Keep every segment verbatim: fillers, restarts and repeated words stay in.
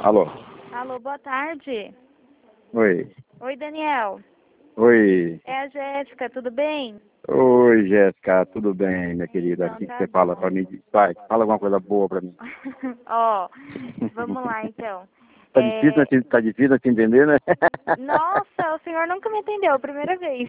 Alô? Alô, boa tarde. Oi. Oi, Daniel. Oi. É a Jéssica, tudo bem? Oi, Jéssica, tudo bem, minha querida? Então, Assim que tá você fala bom. pra mim, vai, fala alguma coisa boa pra mim. Ó, vamos lá, então. Tá difícil, né? É... te- Tá difícil de te entender, né? Nossa, o senhor nunca me entendeu, primeira vez.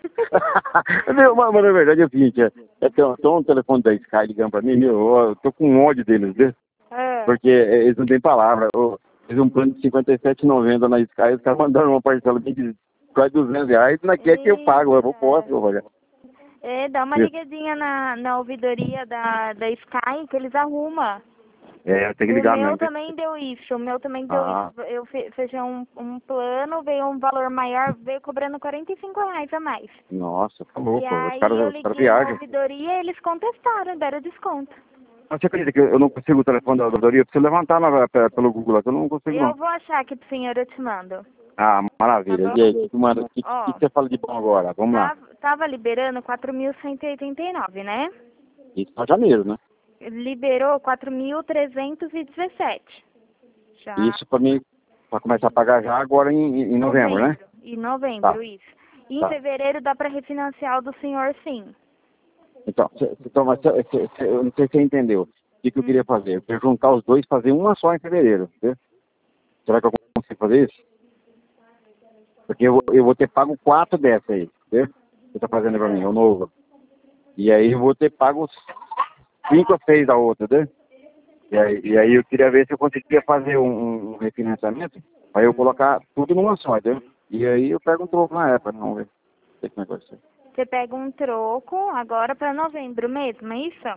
Meu, mas, mas na verdade é o seguinte, é, é, tem, tem um telefone da Sky ligando pra mim, meu, eu tô com ódio deles, viu? Ah, Porque é, eles não têm palavra. Eu fiz um plano de cinquenta e sete reais e noventa centavos na Sky, os caras mandaram uma parcela de quase duzentos reais, não quer que eu pago, eu vou posso, eu vou pagar. é, dá uma ligadinha na, na ouvidoria da, da Sky que eles arrumam. É, eu tenho que O ligar meu mesmo. também deu isso, o meu também deu Ah, isso. Eu fe- fechei um, um plano, veio um valor maior, veio cobrando quarenta e cinco reais a mais. nossa, tá E louco, os aí eu caras, os caras liguei na viajam. ouvidoria e eles contestaram, deram desconto. Mas você acredita que eu não consigo o telefone da ouvidoria? Eu preciso levantar na, pe- pelo Google, lá, que eu não consigo Eu não. vou achar aqui pro senhor, eu te mando. Ah, Tá maravilha. bom? E aí, o que, que manda? O que, que, Ó, que você fala de bom agora? Vamos lá. tava, tava liberando quatro mil cento e oitenta e nove, né? Isso pra janeiro, né? Liberou quatro mil trezentos e dezessete. Já. Isso pra mim, pra começar a pagar já agora em, em novembro, né? Em novembro, Tá, isso. E em tá. fevereiro dá pra refinanciar o do senhor, sim. Então, cê, então mas cê, cê, cê, eu não sei se você entendeu. O que, que eu queria fazer? Eu queria juntar os dois e fazer uma só em fevereiro, entendeu? Será que eu consigo fazer isso? Porque eu, vou- eu vou ter pago quatro dessa aí, entendeu? Você tá fazendo pra mim, é o novo. E aí eu vou ter pago cinco ou seis da outra, entendeu? E aí, e aí eu queria ver se eu conseguia fazer um, um refinanciamento, para eu colocar tudo numa só, entendeu? E aí eu pego um troco na época, não ver. Não sei como é que vai ser. Você pega um troco agora pra novembro mesmo, é isso?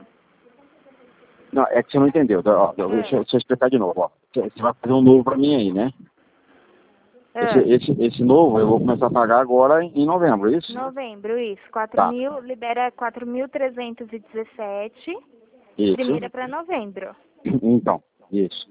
Não, é que você não entendeu. tá? Ó, deixa, eu- deixa eu explicar de novo. Ó. Você você vai fazer um novo para mim aí, né? Esse, Ah, esse, esse novo eu vou começar a pagar agora em, em novembro, é isso? novembro, isso. quatro Tá. mil, libera quatro mil trezentos e dezessete. Isso. Primeira pra novembro. Então, isso.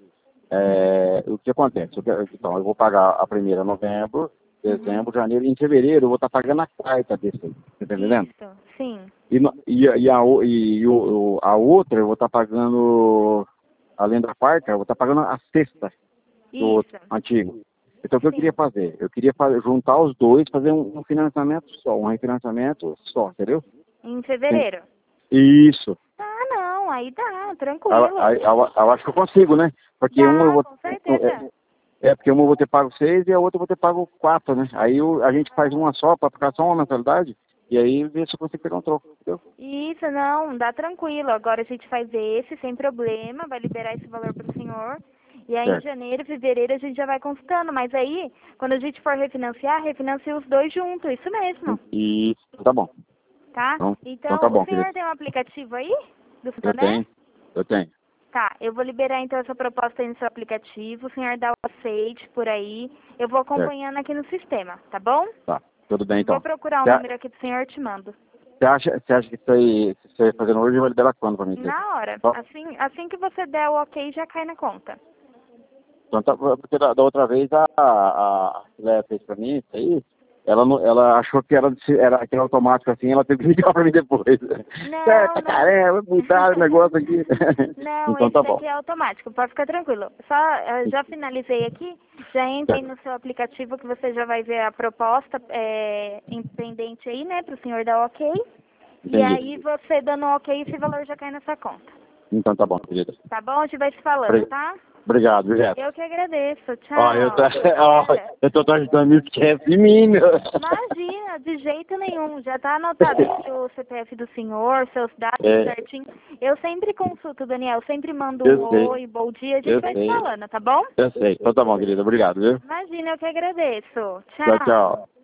É, o que acontece? Eu quero- Então, eu vou pagar a primeira em novembro, dezembro, janeiro, e em fevereiro eu vou estar pagando a quarta desse aí. Você tá entendendo? Isso, sim. E, no- e, a- e, a, o- e o, o- a outra eu vou estar pagando, além da quarta, eu vou estar pagando a sexta do Isso, outro antigo. Então o que eu queria sim. fazer? Eu queria fazer, juntar os dois, fazer um, um financiamento só, um refinanciamento só, entendeu? Em Sim. fevereiro. Isso. Ah, não, aí dá, Eu, tranquilo. eu, eu- eu acho que eu consigo, né? Porque uma eu Dá, vou. com certeza. É, porque uma eu vou ter pago seis e a outra eu vou ter pago quatro, né? Aí eu- a gente faz uma só para ficar só uma mensalidade e aí vê se eu consigo pegar um troco, entendeu? Isso, não, dá tranquilo. Agora a gente faz esse sem problema, vai liberar esse valor pro senhor. E aí em Certo. janeiro, fevereiro a gente já vai consultando. Mas aí, quando a gente for refinanciar, refinancia os dois juntos, isso mesmo, Isso, tá bom. tá? Então, então tá Então, o bom, senhor querido. tem um aplicativo aí do Eu Santander? tenho, eu tenho. Tá, eu vou liberar então essa proposta aí no seu aplicativo, o senhor dá o aceite por aí, eu vou Certo. acompanhando aqui no sistema, tá bom? Tá, tudo bem Vou então. procurar o Você número aqui do senhor e te mando. você acha, você acha que isso aí, se você fazendo hoje, vai liberar quando pra mim? Ter? Na hora, Só- assim, assim que você der o ok, já cai na conta. Então, tá, porque da, da outra vez a, a, a Léa fez pra mim isso aí, ela, não, ela achou que era, era, que era automático assim, ela teve que ligar pra mim depois. Não, Certo, não. caramba, mudaram o negócio aqui. Não, Então esse tá bom. daqui é automático, pode ficar tranquilo. Só, eh, já finalizei aqui, já entrei no seu aplicativo que você já vai ver a proposta é, independente aí, né, pro senhor dar ok. E Entendi. aí você dando ok, esse valor já cai na sua conta. Então tá bom, querida. Tá bom? A gente vai se falando, Obri- tá? Obrigado, obrigado. Eu que agradeço. Tchau. Ó, eu tô, ó, eu tô ajudando, me esquece de mim, meu. Imagina, de jeito nenhum. Já tá anotado aqui o C P F do senhor, seus dados É, certinho. Eu sempre consulto, Daniel. Sempre mando eu um sei, oi, bom dia. A gente eu vai se sei, falando, tá bom? eu sei. Então tá bom, querida. Obrigado, viu? Imagina, eu que agradeço. Tchau, Tchau. tchau.